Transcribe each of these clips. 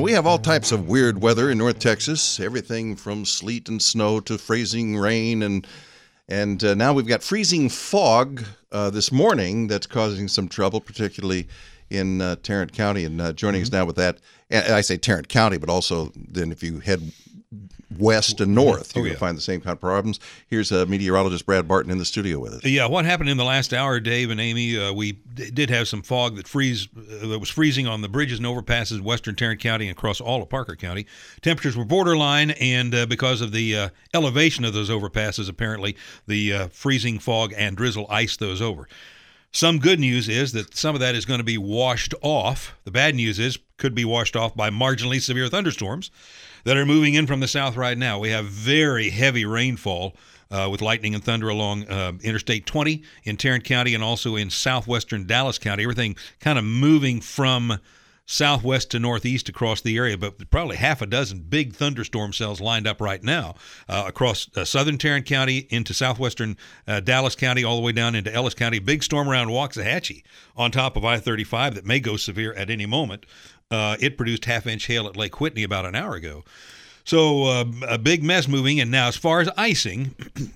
we have all types of weird weather in North Texas, everything from sleet and snow to freezing rain, and now we've got freezing fog this morning that's causing some trouble, particularly in Tarrant County. And joining us now with that, and I say Tarrant County, but also then if you head west and north, you're going to find the same kind of problems. Here's meteorologist Brad Barton in the studio with us. Yeah, what happened in the last hour, Dave and Amy, we did have some fog that was freezing on the bridges and overpasses in western Tarrant County and across all of Parker County. Temperatures were borderline, and because of the elevation of those overpasses, apparently the freezing fog and drizzle iced those over. Some good news is that some of that is going to be washed off. The bad news is could be washed off by marginally severe thunderstorms that are moving in from the south right now. We have very heavy rainfall with lightning and thunder along Interstate 20 in Tarrant County and also in southwestern Dallas County. Everything kind of moving from southwest to northeast across the area, but probably half a dozen big thunderstorm cells lined up right now across southern Tarrant County into southwestern Dallas County, all the way down into Ellis County. Big storm around Waxahachie on top of I-35 that may go severe at any moment. It produced half-inch hail at Lake Whitney about an hour ago. So a big mess moving. And now as far as icing,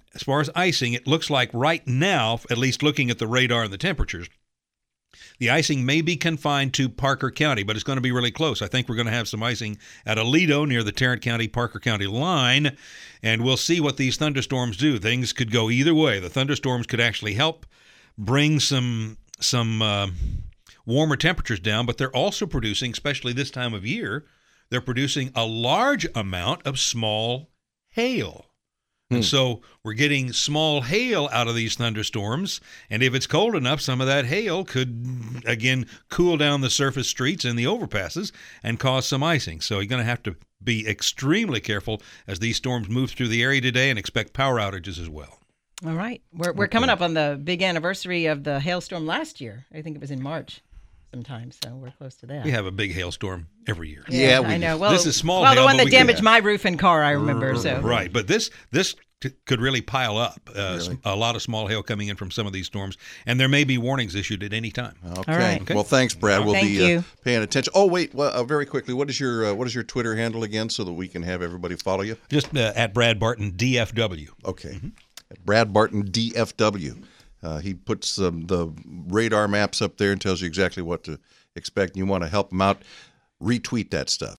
it looks like right now, at least looking at the radar and the temperatures, the icing may be confined to Parker County, but it's going to be really close. I think we're going to have some icing at Aledo near the Tarrant County-Parker County line, and we'll see what these thunderstorms do. Things could go either way. The thunderstorms could actually help bring some warmer temperatures down, but they're also producing, especially this time of year, they're producing a large amount of small hail. And so we're getting small hail out of these thunderstorms, and if it's cold enough, some of that hail could, again, cool down the surface streets and the overpasses and cause some icing. So you're going to have to be extremely careful as these storms move through the area today and expect power outages as well. All right. We're coming up on the big anniversary of the hailstorm last year. I think it was in March sometime, so we're close to that. We have a big hailstorm every year. Yeah, I know. Well, this is small hail, hail, the one but that damaged my roof and car, I remember. So right, but this could really pile up. Really? A lot of small hail coming in from some of these storms, and there may be warnings issued at any time. Okay. All right. Well, thanks, Brad. We'll Thank be you. Paying attention. Oh, wait. Well, very quickly, what is your Twitter handle again, so that we can have everybody follow you? Just at Brad Barton DFW. Okay. At Brad Barton DFW. He puts the radar maps up there and tells you exactly what to expect. And you want to help him out, retweet that stuff.